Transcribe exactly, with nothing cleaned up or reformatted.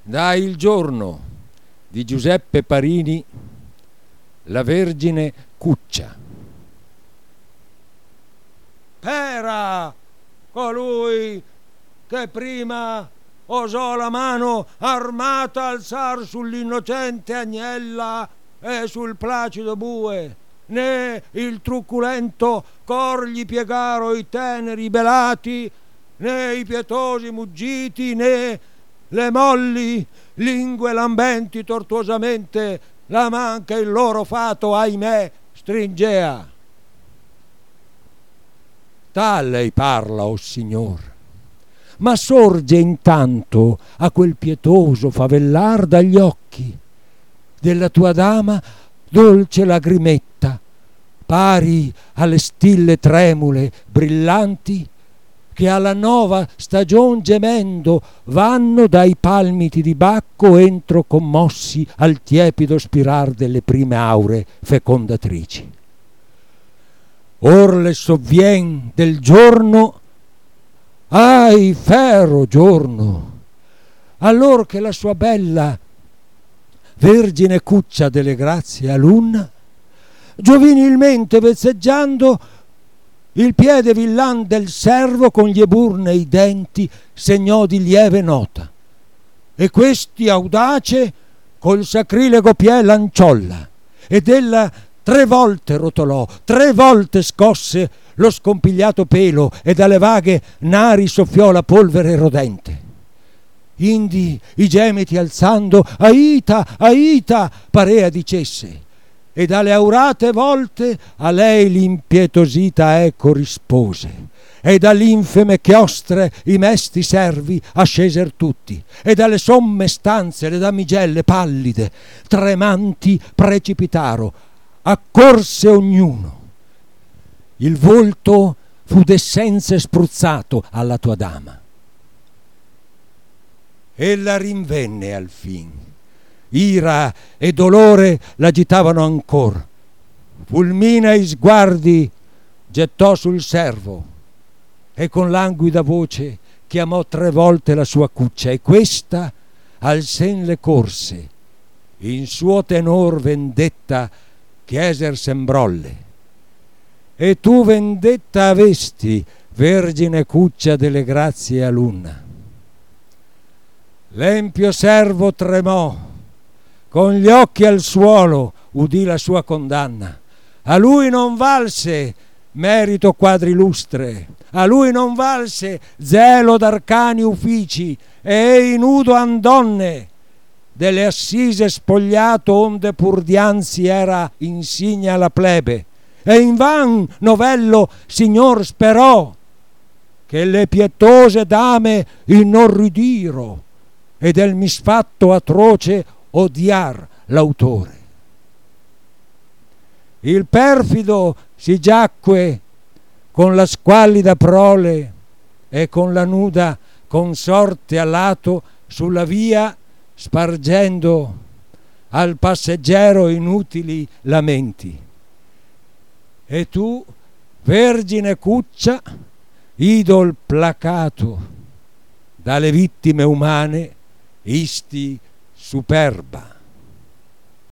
Da Il giorno di Giuseppe Parini, La Vergine Cuccia. Era colui che prima osò la mano armata alzar sull'innocente agnella e sul placido bue, né il truculento cor gli piegaro i teneri belati, né i pietosi muggiti, né le molli lingue lambenti tortuosamente la man che il loro fato, ahimè, stringea. Tal lei parla, o Signor, ma sorge intanto a quel pietoso favellar dagli occhi della tua dama dolce lagrimetta, pari alle stille tremule brillanti che alla nuova stagion gemendo vanno dai palmiti di Bacco entro commossi al tiepido spirar delle prime aure fecondatrici. Or le sovvien del giorno, ahi fero giorno, allor che la sua bella vergine cuccia delle grazie alunna, giovinilmente vezzeggiando il piede villan del servo con gli eburnei denti segnò di lieve nota, e questi audace col sacrilego piè lanciolla, ed ella tre volte rotolò, tre volte scosse lo scompigliato pelo e dalle vaghe nari soffiò la polvere rodente. Indi i gemiti alzando Aita, Aita parea dicesse, e dalle aurate volte a lei l'impietosita eco rispose, e dall'infeme chiostre i mesti servi asceser tutti, e dalle somme stanze le damigelle pallide tremanti precipitaro, accorse ognuno. Il volto fu d'essenze spruzzato alla tua dama. Ella rinvenne al fin, ira e dolore l'agitavano ancor, fulminei sguardi gettò sul servo e con languida voce chiamò tre volte la sua cuccia, e questa al sen le corse, in suo tenor vendetta chieser sembrolle. E tu vendetta avesti, vergine cuccia delle grazie alunna. L'empio servo tremò, con gli occhi al suolo udì la sua condanna. A lui non valse merito quadrilustre, a lui non valse zelo d'arcani uffici, e nudo andonne delle assise spogliato onde pur dianzi era insignia la plebe, e invan novello signor sperò che le pietose dame inorridiro e del misfatto atroce odiar l'autore. Il perfido si giacque con la squallida prole e con la nuda consorte a lato sulla via, spargendo al passeggero inutili lamenti. E tu, vergine cuccia, idol placato dalle vittime umane, isti superba.